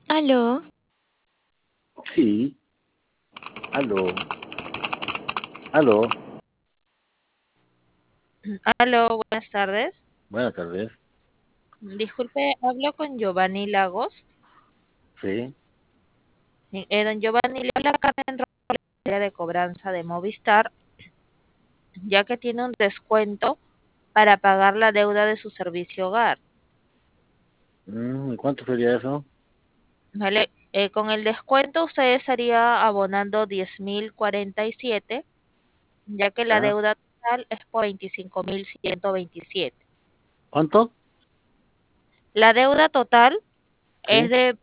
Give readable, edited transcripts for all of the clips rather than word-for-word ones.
Aló, Sí, aló, aló, aló, buenas tardes. buenas tardes, Disculpe, hablo con Giovanni Lagos. sí. Sí, don Giovanni, le habla Carmen Rosalía de cobranza de Movistar, ya que tiene un descuento para pagar la deuda de su servicio hogar. ¿Y cuánto sería eso? ¿Vale? Con el descuento usted estaría abonando 10.047, ya que la ¿Ya? deuda total es por 25.127. ¿Cuánto? La deuda total es Sí, de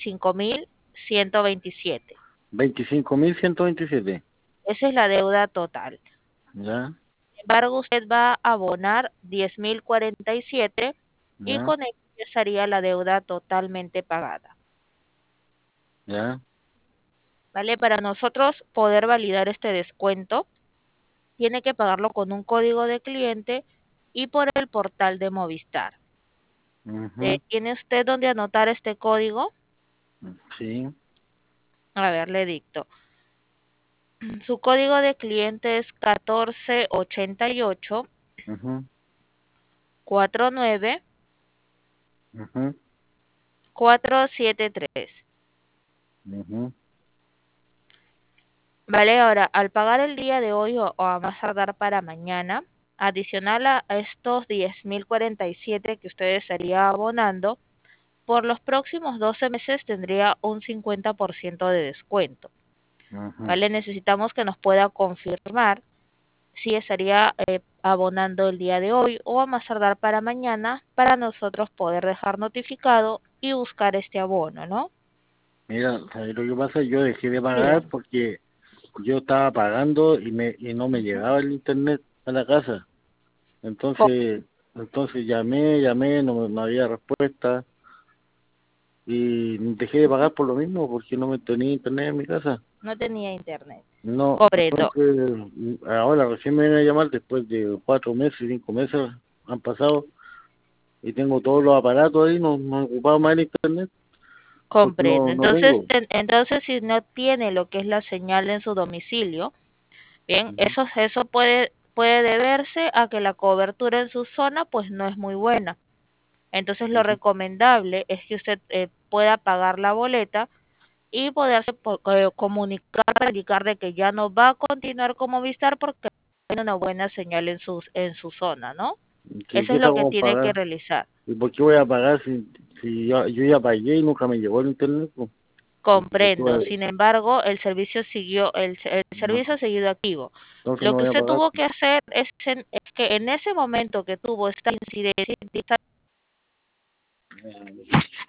25.127. 25.127. Esa es la deuda total. ¿Ya? Sin embargo, usted va a abonar 10.047 y ¿Ya? con ello ya estaría la deuda totalmente pagada. ¿Ya? ¿Vale? Para nosotros poder validar este descuento, tiene que pagarlo con un código de cliente y por el portal de Movistar. Ujú. ¿Tiene usted dónde anotar este código? Sí. A ver, le dicto. Su código de cliente es 1488 Ujú. 49 Ujú. 473. Ujú. Vale, ahora, al pagar el día de hoy o a más tardar para mañana, adicional a estos 10.047 que usted estaría abonando, por los próximos 12 meses tendría un 50% de descuento. Ujú. Vale, necesitamos que nos pueda confirmar si estaría abonando el día de hoy o a más tardar para mañana para nosotros poder dejar notificado y buscar este abono, ¿no? Mira, ¿sabes lo que pasa? Yo dejé de pagar Dígame. porque yo estaba pagando y no me Ujú. llegaba el internet a la casa. Entonces llamé, no había respuesta y dejé de pagar por lo mismo porque no me tenía internet en mi casa. No tenía internet. No, Comprendo. entonces ahora recién me vienen a llamar después de 4 meses, 5 meses han pasado y tengo todos los aparatos ahí, no he ocupado más el internet porque Comprendo. no Entonces, tengo. entonces si no tiene lo que es la señal en su domicilio, bien, Ujú, eso puede deberse a que la cobertura en su zona pues no es muy buena. Entonces, lo ujú. recomendable es que usted pueda pagar la boleta y poderse comunicar, indicar de que ya no va a continuar como Movistar porque tiene una buena señal en su zona, ¿no? Eso ¿Qué es lo que tengo que tiene que pagar? realizar. ¿Y por qué voy a pagar si yo ya pagué y nunca me llegó el internet? Pues? ¿Por qué Comprendo. voy Sin embargo, el servicio siguió, el servicio no, ha seguido activo. entonces Lo no que voy a usted pagar. tuvo que hacer es que en ese momento que tuvo esta incidencia,